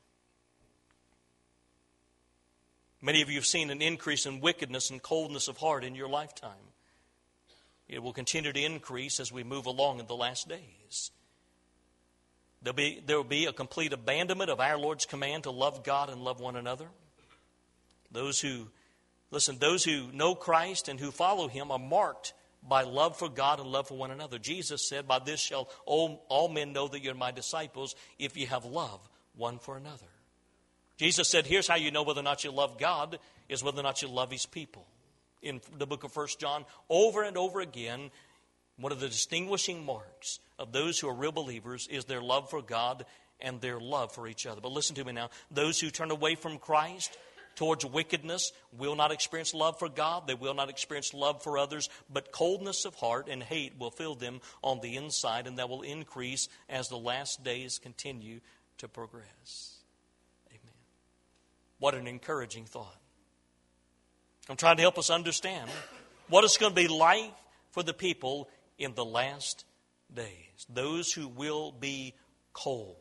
[SPEAKER 1] Many of you have seen an increase in wickedness and coldness of heart in your lifetime. It will continue to increase as we move along in the last days. There'll be, there will be a complete abandonment of our Lord's command to love God and love one another. Those who, listen, those who know Christ and who follow Him are marked by love for God and love for one another. Jesus said, by this shall all, all men know that you're my disciples, if you have love one for another. Jesus said, here's how you know whether or not you love God, is whether or not you love His people. In the book of First John, over and over again, one of the distinguishing marks of those who are real believers is their love for God and their love for each other. But listen to me now. Those who turn away from Christ towards wickedness will not experience love for God. They will not experience love for others. But coldness of heart and hate will fill them on the inside, and that will increase as the last days continue to progress. What an encouraging thought. I'm trying to help us understand what it's going to be like for the people in the last days. Those who will be cold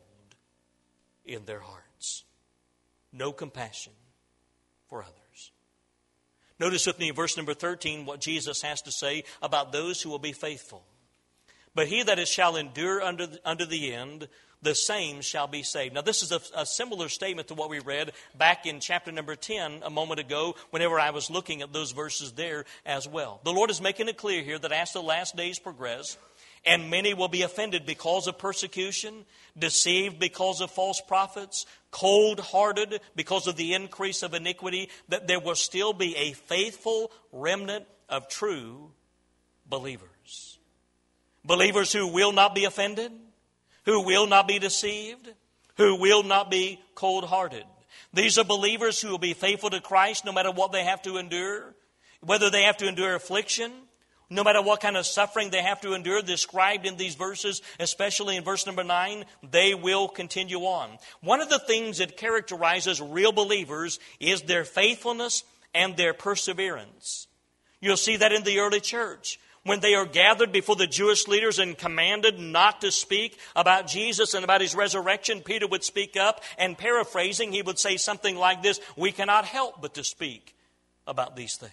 [SPEAKER 1] in their hearts. No compassion for others. Notice with me in verse number thirteen what Jesus has to say about those who will be faithful. But he that is shall endure unto the, unto the end, the same shall be saved. Now, this is a, a similar statement to what we read back in chapter number ten a moment ago, whenever I was looking at those verses there as well. The Lord is making it clear here that as the last days progress, and many will be offended because of persecution, deceived because of false prophets, cold-hearted because of the increase of iniquity, that there will still be a faithful remnant of true believers. Believers who will not be offended, who will not be deceived, who will not be cold-hearted. These are believers who will be faithful to Christ no matter what they have to endure, whether they have to endure affliction, no matter what kind of suffering they have to endure, described in these verses, especially in verse number nine, they will continue on. One of the things that characterizes real believers is their faithfulness and their perseverance. You'll see that in the early church. When they are gathered before the Jewish leaders and commanded not to speak about Jesus and about His resurrection, Peter would speak up, and paraphrasing, he would say something like this: we cannot help but to speak about these things.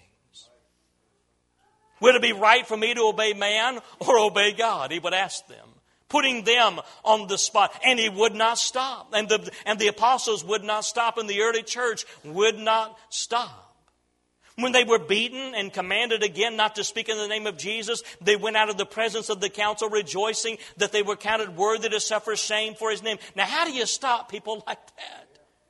[SPEAKER 1] Would it be right for me to obey man or obey God? He would ask them, putting them on the spot. And he would not stop. And the, and the apostles would not stop, and the early church would not stop. When they were beaten and commanded again not to speak in the name of Jesus, they went out of the presence of the council rejoicing that they were counted worthy to suffer shame for His name. Now, how do you stop people like that?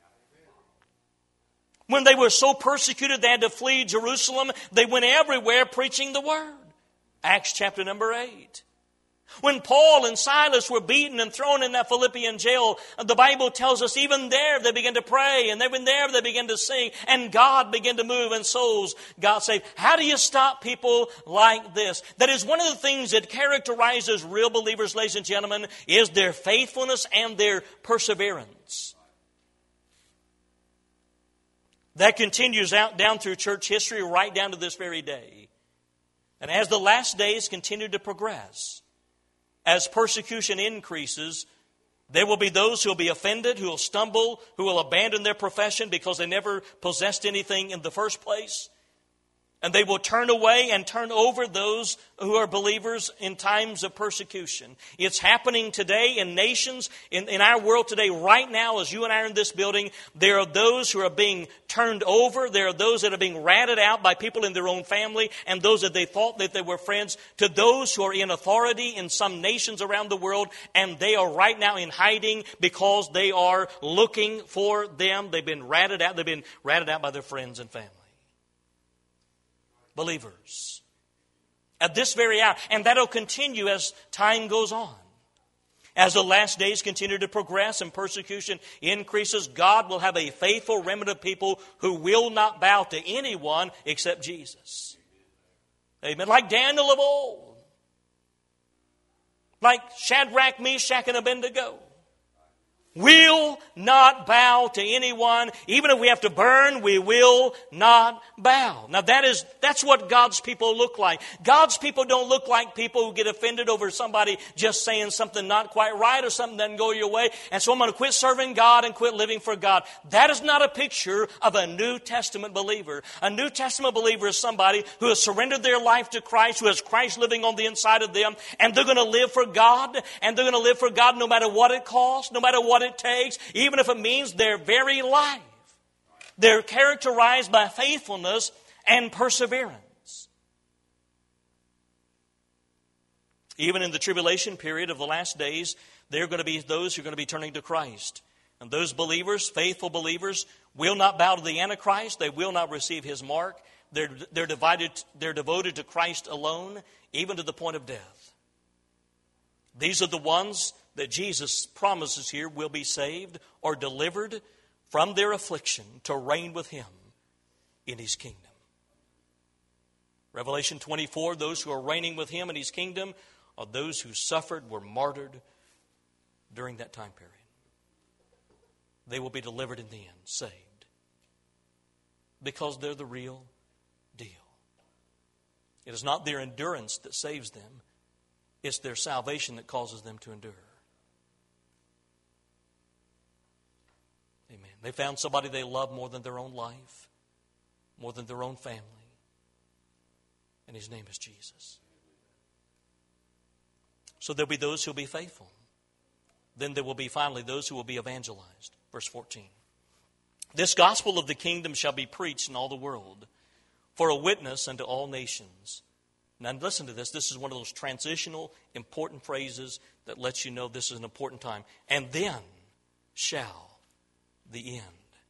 [SPEAKER 1] When they were so persecuted they had to flee Jerusalem, they went everywhere preaching the word. Acts chapter number eight. When Paul and Silas were beaten and thrown in that Philippian jail, the Bible tells us even there they began to pray, and even there they began to sing, and God began to move, and souls got saved. How do you stop people like this? That is one of the things that characterizes real believers, ladies and gentlemen, is their faithfulness and their perseverance. That continues out down through church history right down to this very day. And as the last days continue to progress, as persecution increases, there will be those who will be offended, who will stumble, who will abandon their profession because they never possessed anything in the first place. And they will turn away and turn over those who are believers in times of persecution. It's happening today in nations, in, in our world today, right now, as you and I are in this building. There are those who are being turned over. There are those that are being ratted out by people in their own family and those that they thought that they were friends, to those who are in authority in some nations around the world, and they are right now in hiding because they are looking for them. They've been ratted out. They've been ratted out by their friends and family. Believers, at this very hour, and that'll continue as time goes on. As the last days continue to progress and persecution increases, God will have a faithful remnant of people who will not bow to anyone except Jesus. Amen. Like Daniel of old. Like Shadrach, Meshach, and Abednego. Will not bow to anyone. Even if we have to burn, we will not bow. Now that is, that's what God's people look like. God's people don't look like people who get offended over somebody just saying something not quite right or something doesn't go your way. And so I'm going to quit serving God and quit living for God. That is not a picture of a New Testament believer. A New Testament believer is somebody who has surrendered their life to Christ, who has Christ living on the inside of them, and they're going to live for God, and they're going to live for God no matter what it costs, no matter what it it takes, even if it means their very life. They're characterized by faithfulness and perseverance. Even in the tribulation period of the last days, there are going to be those who are going to be turning to Christ. And those believers, faithful believers, will not bow to the Antichrist. They will not receive his mark. They're, they're, divided, they're devoted to Christ alone, even to the point of death. These are the ones that Jesus promises here will be saved or delivered from their affliction to reign with him in his kingdom. Revelation twenty-four, those who are reigning with him in his kingdom are those who suffered, were martyred during that time period. They will be delivered in the end, saved, because they're the real deal. It is not their endurance that saves them. It's their salvation that causes them to endure. Amen. They found somebody they love more than their own life, more than their own family. And his name is Jesus. So there'll be those who will be faithful. Then there will be finally those who will be evangelized. Verse fourteen. This gospel of the kingdom shall be preached in all the world for a witness unto all nations. Now listen to this. This is one of those transitional, important phrases that lets you know this is an important time. And then shall the end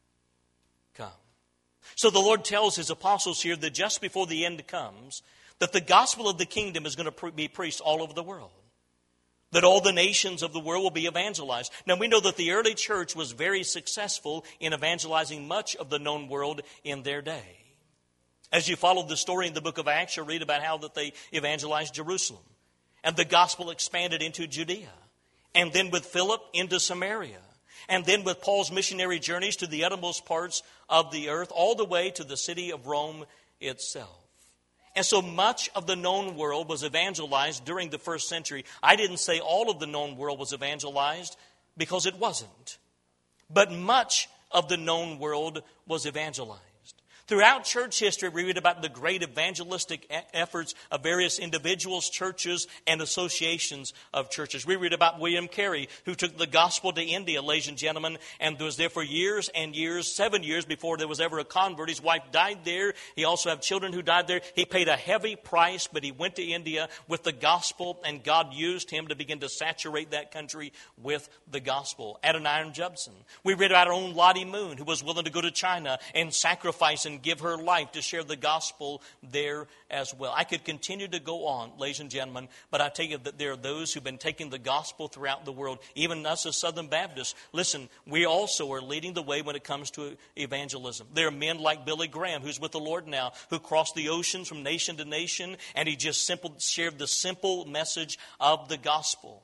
[SPEAKER 1] come. So the Lord tells his apostles here that just before the end comes, that the gospel of the kingdom is going to be preached all over the world. That all the nations of the world will be evangelized. Now we know that the early church was very successful in evangelizing much of the known world in their day. As you follow the story in the book of Acts, you'll read about how that they evangelized Jerusalem. And the gospel expanded into Judea. And then with Philip into Samaria. And then with Paul's missionary journeys to the uttermost parts of the earth, all the way to the city of Rome itself. And so much of the known world was evangelized during the first century. I didn't say all of the known world was evangelized because it wasn't. But much of the known world was evangelized. Throughout church history, we read about the great evangelistic efforts of various individuals, churches, and associations of churches. We read about William Carey, who took the gospel to India, ladies and gentlemen, and was there for years and years, seven years before there was ever a convert. His wife died there. He also had children who died there. He paid a heavy price, but he went to India with the gospel, and God used him to begin to saturate that country with the gospel. Adoniram Judson. We read about our own Lottie Moon, who was willing to go to China and sacrifice and give her life to share the gospel there as well. I could continue to go on, ladies and gentlemen, but I tell you that there are those who've been taking the gospel throughout the world, even us as Southern Baptists. Listen, we also are leading the way when it comes to evangelism. There are men like Billy Graham, who's with the Lord now, who crossed the oceans from nation to nation, and he just simple, shared the simple message of the gospel.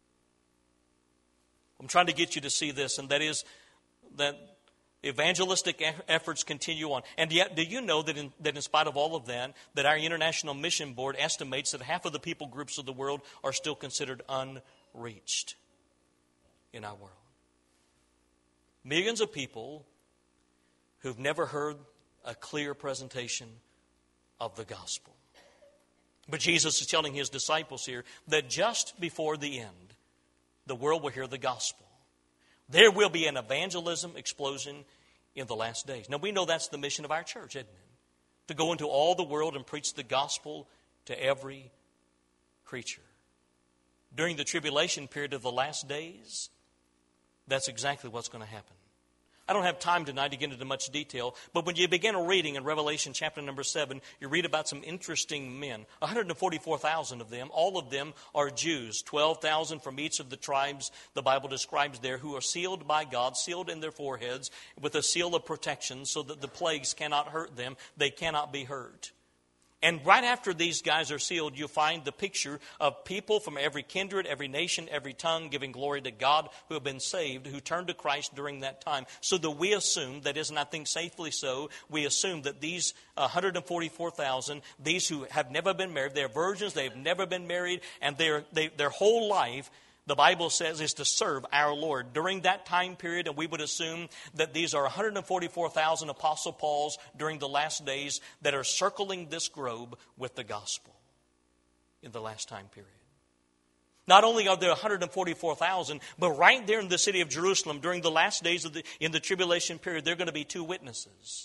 [SPEAKER 1] I'm trying to get you to see this, and that is that evangelistic efforts continue on. And yet, do you know that in, that in spite of all of that, that our International Mission Board estimates that half of the people groups of the world are still considered unreached in our world? Millions of people who've never heard a clear presentation of the gospel. But Jesus is telling his disciples here that just before the end, the world will hear the gospel. There will be an evangelism explosion in the last days. Now, we know that's the mission of our church, isn't it? To go into all the world and preach the gospel to every creature. During the tribulation period of the last days, that's exactly what's going to happen. I don't have time tonight to get into much detail, but when you begin reading in Revelation chapter number seven, you read about some interesting men. one hundred forty-four thousand of them, all of them are Jews. twelve thousand from each of the tribes the Bible describes there, who are sealed by God, sealed in their foreheads with a seal of protection so that the plagues cannot hurt them. They cannot be hurt. And right after these guys are sealed, you find the picture of people from every kindred, every nation, every tongue, giving glory to God, who have been saved, who turned to Christ during that time. So that we assume, that is, and I think safely so, we assume that these one hundred forty-four thousand, these who have never been married, they're virgins, they've never been married, and they're, they, their whole life, the Bible says, is to serve our Lord. During that time period, and we would assume that these are one hundred forty-four thousand Apostle Pauls during the last days that are circling this globe with the gospel in the last time period. Not only are there one hundred forty-four thousand, but right there in the city of Jerusalem during the last days of the in the tribulation period, there are going to be two witnesses.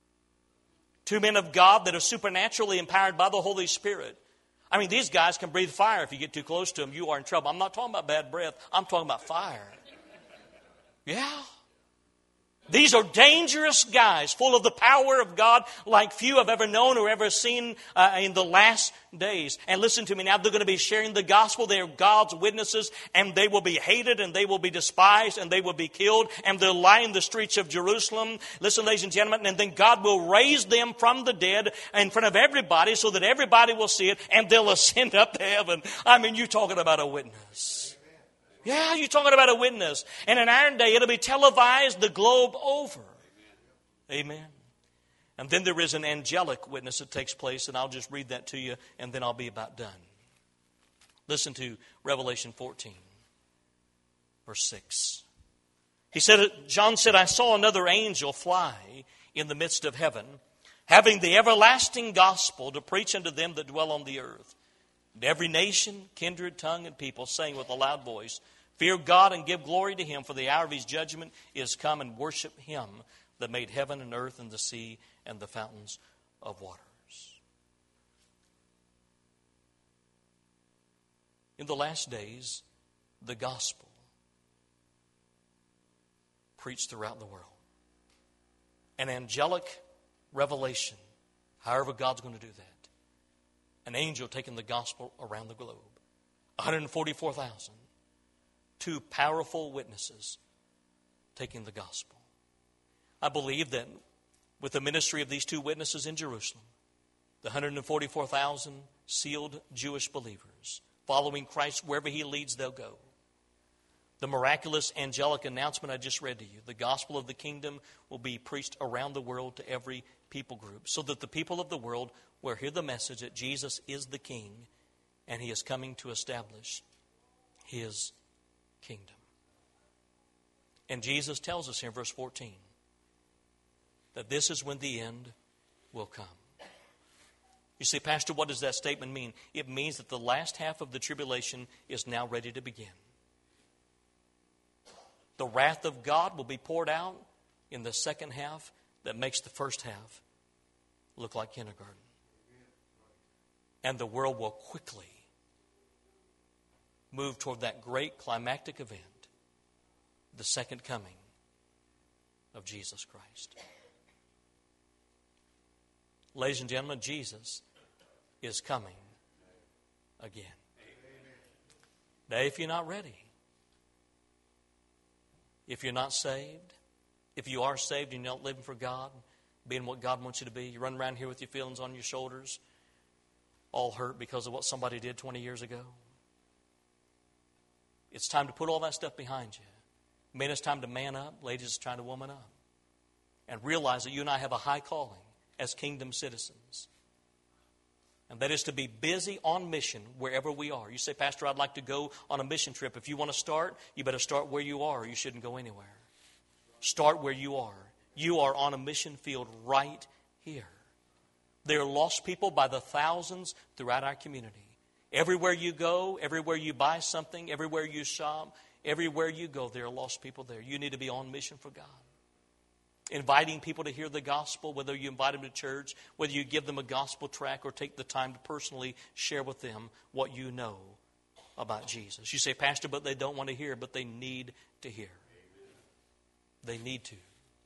[SPEAKER 1] Two men of God that are supernaturally empowered by the Holy Spirit. I mean, these guys can breathe fire. If you get too close to them, you are in trouble. I'm not talking about bad breath. I'm talking about fire. Yeah. These are dangerous guys, full of the power of God like few have ever known or ever seen uh, in the last days. And listen to me now, they're going to be sharing the gospel. They are God's witnesses, and they will be hated, and they will be despised, and they will be killed, and they'll lie in the streets of Jerusalem. Listen, ladies and gentlemen, and then God will raise them from the dead in front of everybody so that everybody will see it, and they'll ascend up to heaven. I mean, you're talking about a witness. Yeah, you're talking about a witness. And in our day, it'll be televised the globe over. Amen. Amen. And then there is an angelic witness that takes place, and I'll just read that to you, and then I'll be about done. Listen to Revelation fourteen, verse six. He said, John said, I saw another angel fly in the midst of heaven, having the everlasting gospel to preach unto them that dwell on the earth. And every nation, kindred, tongue, and people, saying with a loud voice, fear God and give glory to Him, for the hour of His judgment is come, and worship Him that made heaven and earth and the sea and the fountains of waters. In the last days, the gospel preached throughout the world. An angelic revelation, however God's going to do that. An angel taking the gospel around the globe. one hundred forty-four thousand. Two powerful witnesses taking the gospel. I believe that with the ministry of these two witnesses in Jerusalem, the one hundred forty-four thousand sealed Jewish believers following Christ wherever He leads, they'll go. The miraculous angelic announcement I just read to you, the gospel of the kingdom will be preached around the world to every people group, so that the people of the world will hear the message that Jesus is the King and He is coming to establish His kingdom. And Jesus tells us here in verse fourteen that this is when the end will come. You say, Pastor, what does that statement mean? It means that the last half of the tribulation is now ready to begin. The wrath of God will be poured out in the second half that makes the first half look like kindergarten. And the world will quickly move toward that great climactic event, the second coming of Jesus Christ. Ladies and gentlemen, Jesus is coming again. Now, if you're not ready, if you're not saved, if you are saved and you're not living for God, being what God wants you to be, you run around here with your feelings on your shoulders, all hurt because of what somebody did twenty years ago. It's time to put all that stuff behind you. Men, it's time to man up. Ladies, it's time to woman up. And realize that you and I have a high calling as kingdom citizens. And that is to be busy on mission wherever we are. You say, Pastor, I'd like to go on a mission trip. If you want to start, you better start where you are, or you shouldn't go anywhere. Start where you are. You are on a mission field right here. There are lost people by the thousands throughout our community. Everywhere you go, everywhere you buy something, everywhere you shop, everywhere you go, there are lost people there. You need to be on mission for God. Inviting people to hear the gospel, whether you invite them to church, whether you give them a gospel tract or take the time to personally share with them what you know about Jesus. You say, Pastor, but they don't want to hear, but they need to hear. They need to.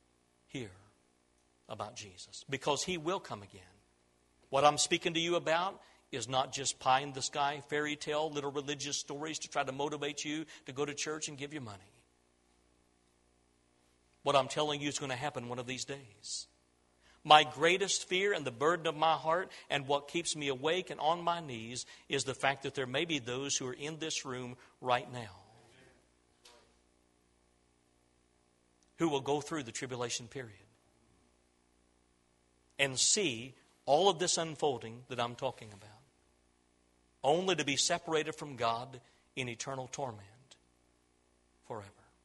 [SPEAKER 1] hear about Jesus, because He will come again. What I'm speaking to you about is not just pie in the sky, fairy tale, little religious stories to try to motivate you to go to church and give you money. What I'm telling you is going to happen one of these days. My greatest fear and the burden of my heart and what keeps me awake and on my knees is the fact that there may be those who are in this room right now who will go through the tribulation period and see all of this unfolding that I'm talking about, only to be separated from God in eternal torment forever.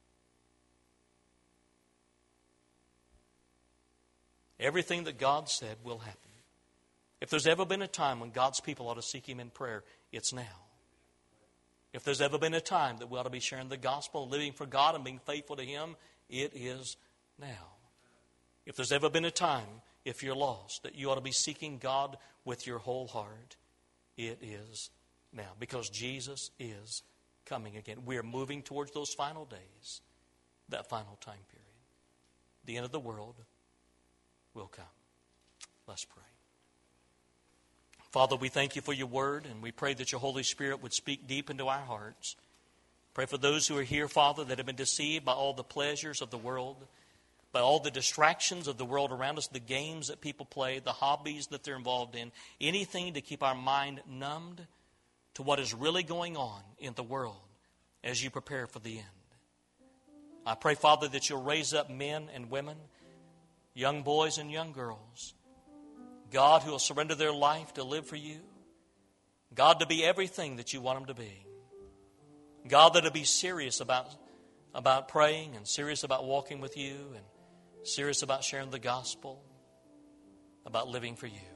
[SPEAKER 1] Everything that God said will happen. If there's ever been a time when God's people ought to seek Him in prayer, it's now. If there's ever been a time that we ought to be sharing the gospel, living for God and being faithful to Him, it is now. If there's ever been a time, if you're lost, that you ought to be seeking God with your whole heart, it is now. Because Jesus is coming again. We are moving towards those final days, that final time period. The end of the world will come. Let's pray. Father, we thank you for your word, and we pray that your Holy Spirit would speak deep into our hearts. Pray for those who are here, Father, that have been deceived by all the pleasures of the world, by all the distractions of the world around us, the games that people play, the hobbies that they're involved in, anything to keep our mind numbed to what is really going on in the world as you prepare for the end. I pray, Father, that you'll raise up men and women, young boys and young girls, God, who will surrender their life to live for you. God, to be everything that you want them to be. God, that will be serious about, about praying and serious about walking with you and serious about sharing the gospel, about living for you.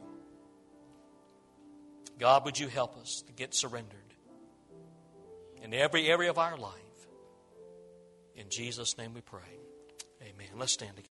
[SPEAKER 1] God, would you help us to get surrendered in every area of our life? In Jesus' name we pray. Amen. Let's stand together.